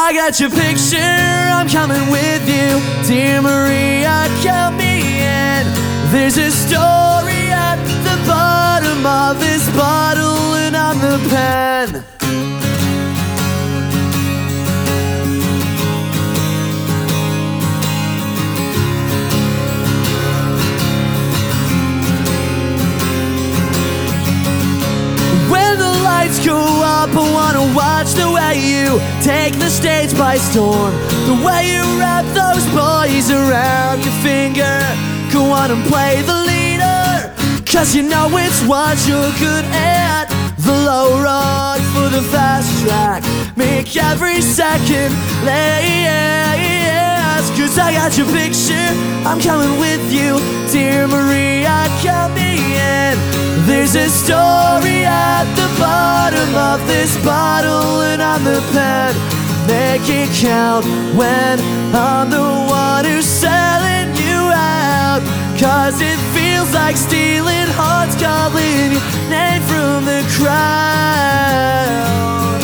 I got your picture, I'm coming with you. Dear Maria, count me in. There's a story at the bottom of this bottle, and I'm the pen. When the lights go up, I wanna watch the way you take the stage by storm. The way you wrap those boys around your finger. Go on and play the leader, 'cause you know it's what you're good at. The low rod for the fast track, make every second last. 'Cause I got your picture, I'm coming with you. Dear Maria, count me in. There's a story at the bottom of this bottle, and I'm the pen. Make it count when I'm the one who's selling you out. 'Cause it feels like stealing hearts, calling your name from the crowd.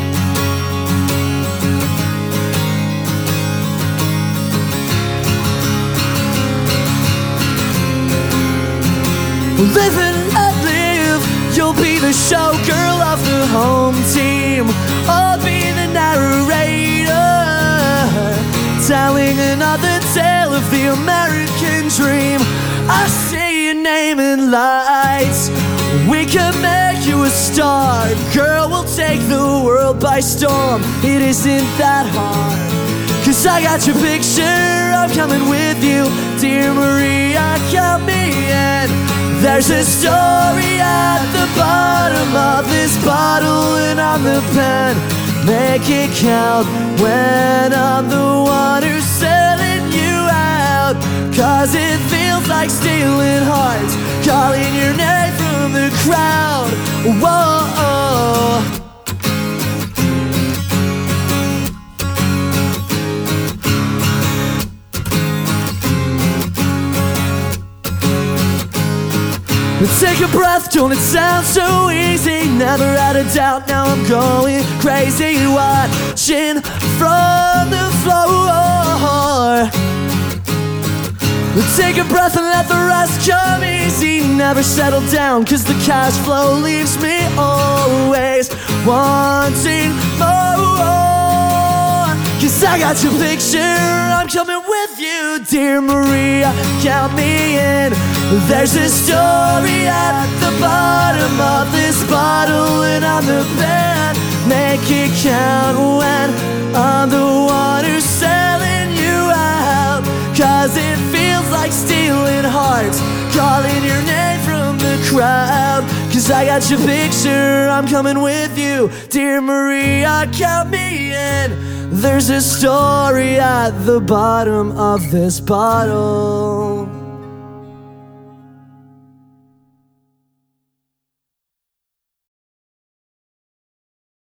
Live and let live, you'll be the showgirl of the home team. I'll be the narrator, telling another tale of the American dream. I see your name in lights, we can make you a star. Girl, we'll take the world by storm, it isn't that hard. 'Cause I got your picture, I'm coming with you. Dear Maria, count me in. There's a story at the bottom of this bottle, and I'm the pen. Make it count when I'm the one who's selling you out. 'Cause it feels like stealing hearts, calling your name from the crowd. Whoa. Take a breath, don't it sound so easy? Never had a doubt, now I'm going crazy. Watching from the floor. Take a breath and let the rest come easy. Never settle down, 'cause the cash flow leaves me always wanting more. 'Cause I got your picture, I'm coming with you. Dear Maria, count me in. There's a story at the bottom of this bottle, and I'm the pen. Make it count when I'm the one who's selling you out. 'Cause it feels like stealing hearts, calling your name from the crowd. 'Cause I got your picture, I'm coming with you. Dear Maria, count me in. There's a story at the bottom of this bottle.